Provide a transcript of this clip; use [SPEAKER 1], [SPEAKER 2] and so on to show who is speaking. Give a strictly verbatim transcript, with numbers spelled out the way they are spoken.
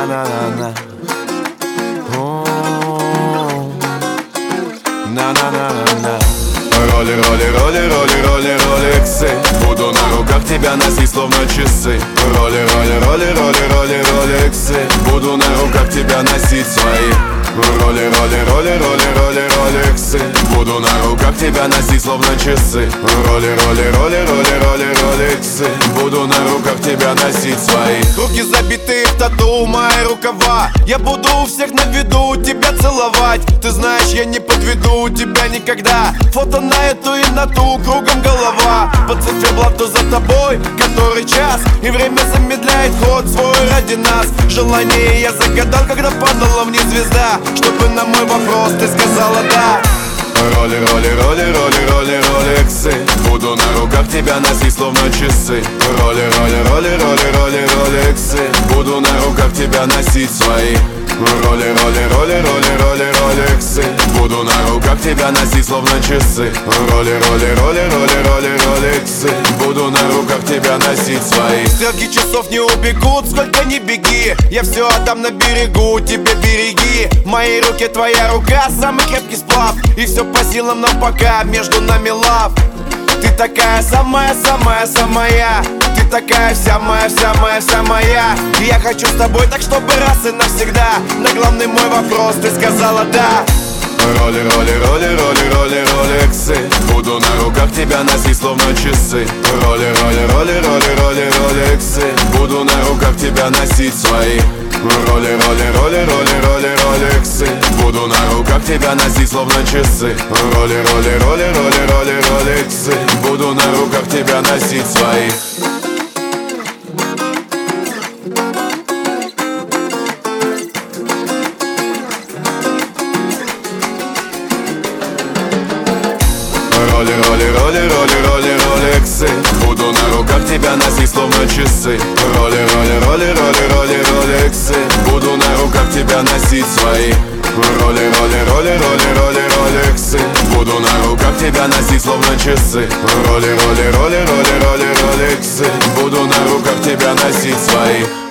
[SPEAKER 1] На-на-на-на-на. На-на-на-на-на. Роли, роли, роли, роли, роли, ролексы. Буду на руках тебя носить, словно часы. Роли, роли, роли, роли, роли, ролексы. Буду на руках тебя носить свои. Роли, роли, роли, роли, роли, ролексы. Буду на руках тебя носить, словно часы. Роли, роли, роли, роли, роли, ролексы. Буду на руках тебя носить свои.
[SPEAKER 2] Руки забитые в тату, мои рукава. Я буду у всех на виду тебя целовать. Ты знаешь, я не подведу тебя никогда. Фото на эту и на ту, кругом голова. По циферблату за тобой, который час. И время замедляет ход свой ради нас. Желание я загадал, когда падала вниз звезда, чтобы на мой вопрос ты сказала да.
[SPEAKER 1] Роли, роли, роли, роли, роли, ролексы. Буду на руках тебя носить, словно часы. Роли, роли, роли, роли, роли, ролексы. Буду на руках тебя носить свои. Роли, роли, роли, роли, роли, ролексы. Буду на руках тебя носить, словно часы. Роли, роли, роли, роли, роли, ролексы. Буду на руках тебя носить свои.
[SPEAKER 2] Стрелки часов не убегут, сколько ни беги. Я все отдам на берегу, тебе береги. В моей руке твоя рука, самый крепкий сплав. И все по силам нам пока, между нами лав. Ты такая самая-самая-самая. Ты такая вся моя, вся моя, вся моя. И я хочу с тобой так, чтобы раз и навсегда. На главный мой вопрос ты сказала да.
[SPEAKER 1] Роли, роли, роли, роли, роли, ролексы. Буду на руках тебя носить, словно часы. Роли, роли, роли, роли, роли, ролексы. Буду на руках тебя носить свои. Роли, роли, роли, роли, роли, ролексы. Буду на руках тебя носить, словно часы. Роли, роли, роли, роли, роли, ролексы. Буду на руках тебя носить свои. Роли, роли, роли, роли, роли, ролексы. Буду на руках тебя носить, словно часы. Роли, роли, роли, роли, роли, ролексы. Буду на руках тебя носить свои. Роли, роли, роли, роли, роли, ролексы. Буду на руках тебя носить, словно часы. Роли, роли, роли, роли, роли, ролексы. Буду на руках тебя носить свои.